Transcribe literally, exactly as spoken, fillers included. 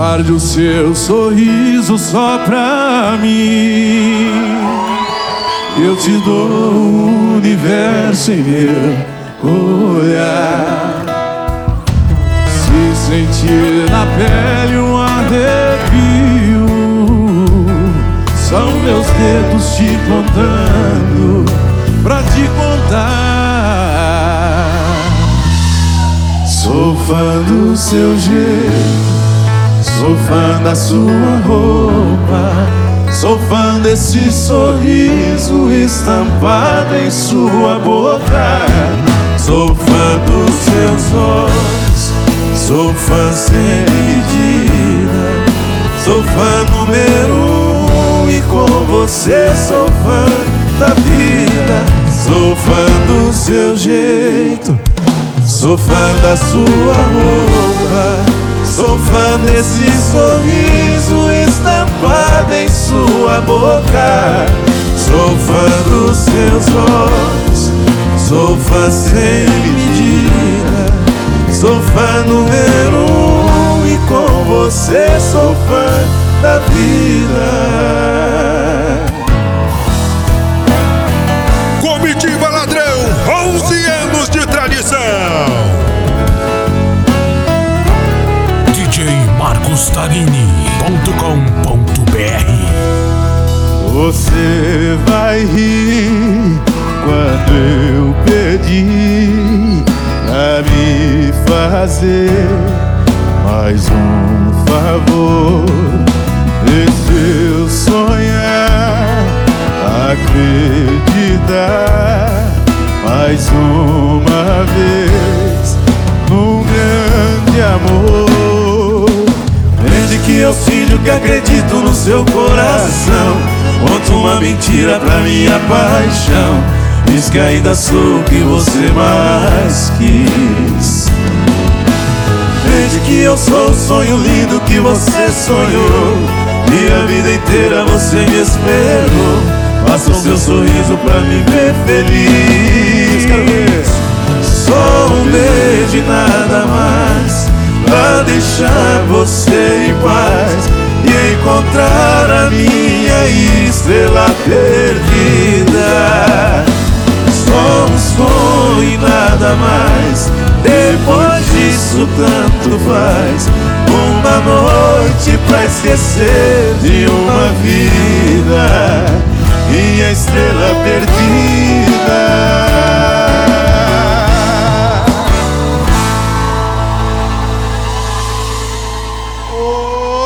guarde o seu sorriso só pra mim. Eu te dou o universo em meu olhar. Se sentir na pele um arrepio, são meus dedos te contando pra te contar. Sou fã do seu jeito, sou fã da sua roupa, sou fã desse sorriso estampado em sua boca. Sou fã dos seus olhos, sou fã sem medida, sou fã número um e com você sou fã da vida. Sou fã do seu jeito, sou fã da sua roupa, sou fã desse sorriso estampado em sua boca. Sou fã dos seus olhos, sou fã sem medida, sou fã número um e com você sou fã da vida. Comitiva Ladrão, onze anos de tradição. D J Marcos Tarini ponto com ponto b r. Você vai rir quando eu pedi pra me fazer mais um favor. Deixa eu sonhar, acreditar mais uma vez num grande amor. Desde que eu filho que acredito no seu coração, conto uma mentira pra minha paixão. Diz que ainda sou o que você mais quis. Desde que eu sou o sonho lindo que você sonhou, e a vida inteira você me esperou. Faça o seu sorriso pra me ver feliz. Quero ver. Só um beijo e nada mais, pra deixar você em paz e encontrar a minha estrela perdida. Só um sonho e nada mais, depois disso tanto faz. Uma noite pra esquecer de uma vida, minha estrela perdida.